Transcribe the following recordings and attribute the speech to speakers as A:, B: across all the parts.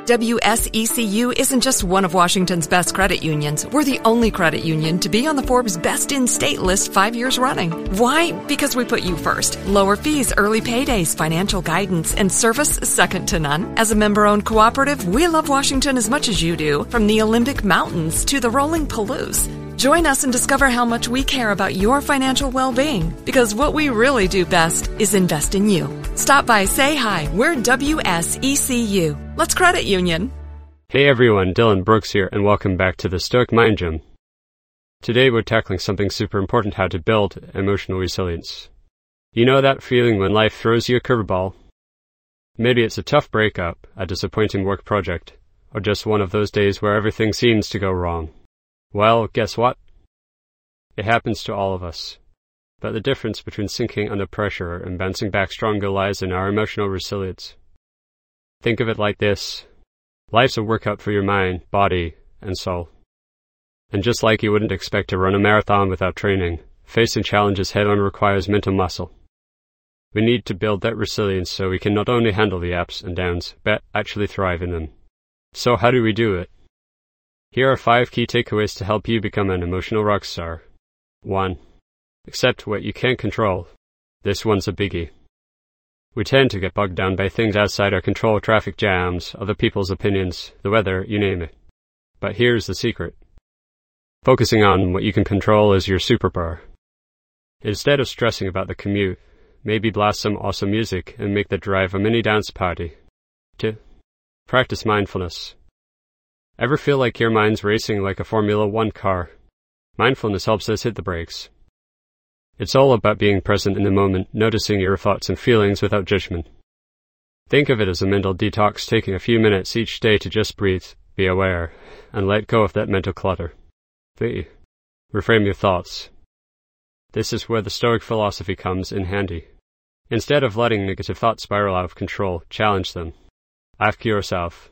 A: WSECU isn't just one of Washington's best credit unions. We're the only credit union to be on the Forbes Best in State list 5 years running. Why? Because we put you first. Lower fees, early paydays, financial guidance, and service second to none. As a member-owned cooperative, we love Washington as much as you do, from the Olympic Mountains to the rolling Palouse. Join us and discover how much we care about your financial well-being, because what we really do best is invest in you. Stop by, say hi. We're WSECU. Let's credit union.
B: Hey everyone, Dylan Brooks here, and welcome back to the Stoic Mind Gym. Today we're tackling something super important: how to build emotional resilience. You know that feeling when life throws you a curveball? Maybe it's a tough breakup, a disappointing work project, or just one of those days where everything seems to go wrong. Well, guess what? It happens to all of us. But the difference between sinking under pressure and bouncing back stronger lies in our emotional resilience. Think of it like this. Life's a workout for your mind, body, and soul. And just like you wouldn't expect to run a marathon without training, facing challenges head-on requires mental muscle. We need to build that resilience so we can not only handle the ups and downs, but actually thrive in them. So how do we do it? Here are 5 key takeaways to help you become an emotional rock star. 1. Accept what you can't control. This one's a biggie. We tend to get bogged down by things outside our control: traffic jams, other people's opinions, the weather, you name it. But here's the secret. Focusing on what you can control is your superpower. Instead of stressing about the commute, maybe blast some awesome music and make the drive a mini dance party. 2. Practice mindfulness. Ever feel like your mind's racing like a Formula One car? Mindfulness helps us hit the brakes. It's all about being present in the moment, noticing your thoughts and feelings without judgment. Think of it as a mental detox, taking a few minutes each day to just breathe, be aware, and let go of that mental clutter. 3. Reframe your thoughts. This is where the Stoic philosophy comes in handy. Instead of letting negative thoughts spiral out of control, challenge them. Ask yourself,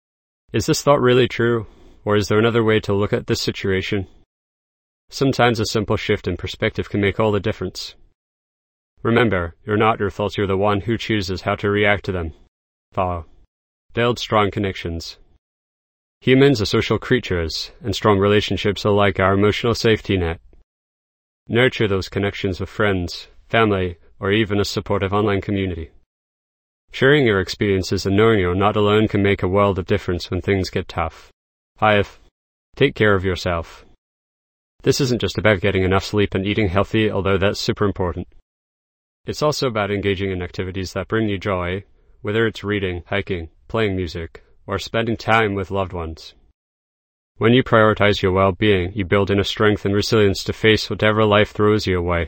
B: is this thought really true, or is there another way to look at this situation? Sometimes a simple shift in perspective can make all the difference. Remember, you're not your thoughts, you're the one who chooses how to react to them. 4. Build strong connections. Humans are social creatures, and strong relationships are like our emotional safety net. Nurture those connections with friends, family, or even a supportive online community. Sharing your experiences and knowing you're not alone can make a world of difference when things get tough. 5. Take care of yourself. This isn't just about getting enough sleep and eating healthy, although that's super important. It's also about engaging in activities that bring you joy, whether it's reading, hiking, playing music, or spending time with loved ones. When you prioritize your well-being, you build inner strength and resilience to face whatever life throws you away.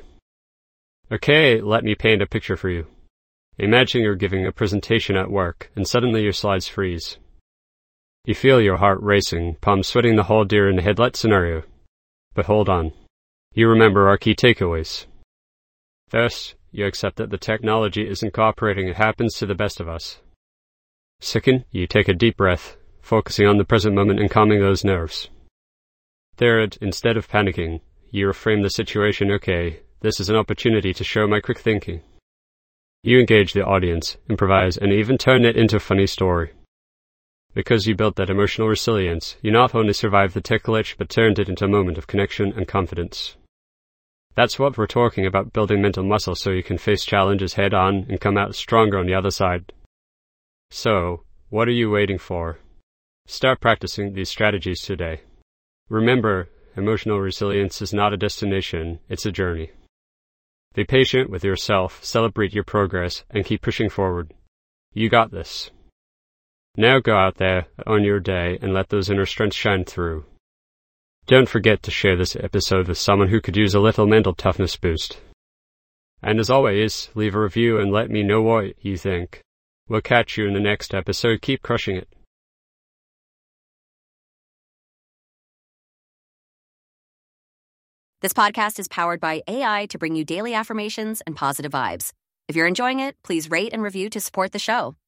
B: Okay, let me paint a picture for you. Imagine you're giving a presentation at work, and suddenly your slides freeze. You feel your heart racing, palms sweating, the whole deer in the headlight scenario. But hold on. You remember our key takeaways. First, you accept that the technology isn't cooperating. It happens to the best of us. Second, you take a deep breath, focusing on the present moment and calming those nerves. Third, instead of panicking, you reframe the situation. Okay, this is an opportunity to show my quick thinking. You engage the audience, improvise, and even turn it into a funny story. Because you built that emotional resilience, you not only survived the tech glitch, but turned it into a moment of connection and confidence. That's what we're talking about: building mental muscle so you can face challenges head on and come out stronger on the other side. So, what are you waiting for? Start practicing these strategies today. Remember, emotional resilience is not a destination, it's a journey. Be patient with yourself, celebrate your progress, and keep pushing forward. You got this. Now go out there on your day and let those inner strengths shine through. Don't forget to share this episode with someone who could use a little mental toughness boost. And as always, leave a review and let me know what you think. We'll catch you in the next episode. Keep crushing it.
C: This podcast is powered by AI to bring you daily affirmations and positive vibes. If you're enjoying it, please rate and review to support the show.